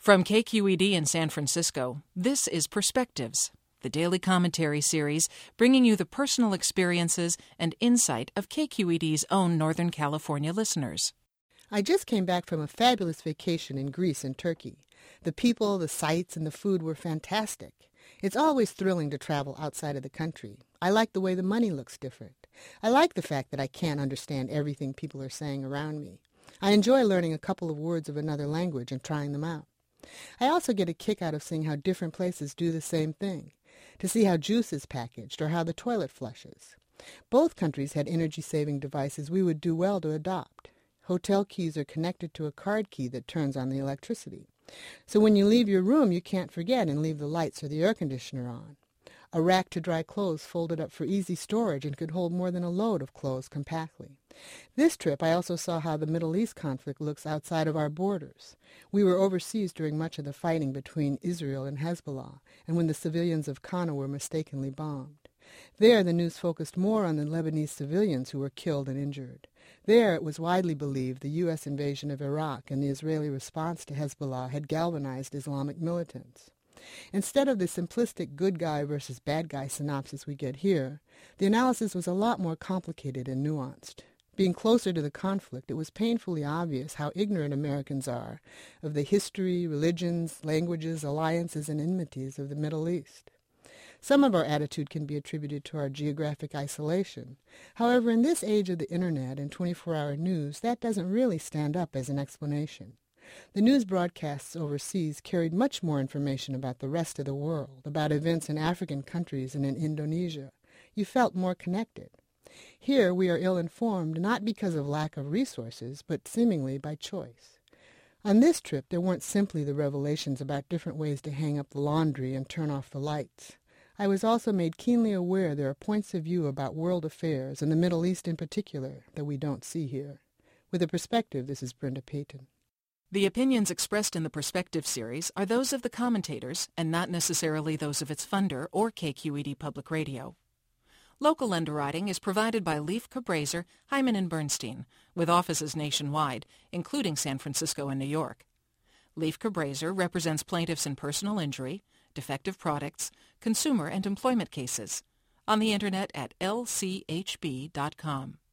From KQED in San Francisco, this is Perspectives, the daily commentary series bringing you the personal experiences and insight of KQED's own Northern California listeners. I just came back from a fabulous vacation in Greece and Turkey. The people, the sights, and the food were fantastic. It's always thrilling to travel outside of the country. I like the way the money looks different. I like the fact that I can't understand everything people are saying around me. I enjoy learning a couple of words of another language and trying them out. I also get a kick out of seeing how different places do the same thing, to see how juice is packaged or how the toilet flushes. Both countries had energy-saving devices we would do well to adopt. Hotel keys are connected to a card key that turns on the electricity. So when you leave your room, you can't forget and leave the lights or the air conditioner on. A rack to dry clothes folded up for easy storage and could hold more than a load of clothes compactly. This trip, I also saw how the Middle East conflict looks outside of our borders. We were overseas during much of the fighting between Israel and Hezbollah, and when the civilians of Qana were mistakenly bombed. There, the news focused more on the Lebanese civilians who were killed and injured. There, it was widely believed the U.S. invasion of Iraq and the Israeli response to Hezbollah had galvanized Islamic militants. Instead of the simplistic good guy versus bad guy synopsis we get here, the analysis was a lot more complicated and nuanced. Being closer to the conflict, it was painfully obvious how ignorant Americans are of the history, religions, languages, alliances, and enmities of the Middle East. Some of our attitude can be attributed to our geographic isolation. However, in this age of the Internet and 24-hour news, that doesn't really stand up as an explanation. The news broadcasts overseas carried much more information about the rest of the world, about events in African countries and in Indonesia. You felt more connected. Here we are ill-informed not because of lack of resources, but seemingly by choice. On this trip, there weren't simply the revelations about different ways to hang up the laundry and turn off the lights. I was also made keenly aware there are points of view about world affairs, and the Middle East in particular, that we don't see here. With a perspective, this is Brenda Payton. The opinions expressed in the Perspective series are those of the commentators and not necessarily those of its funder or KQED Public Radio. Local underwriting is provided by Leif Cabraser, Hyman & Bernstein, with offices nationwide, including San Francisco and New York. Leif Cabraser represents plaintiffs in personal injury, defective products, consumer and employment cases, on the Internet at lchb.com.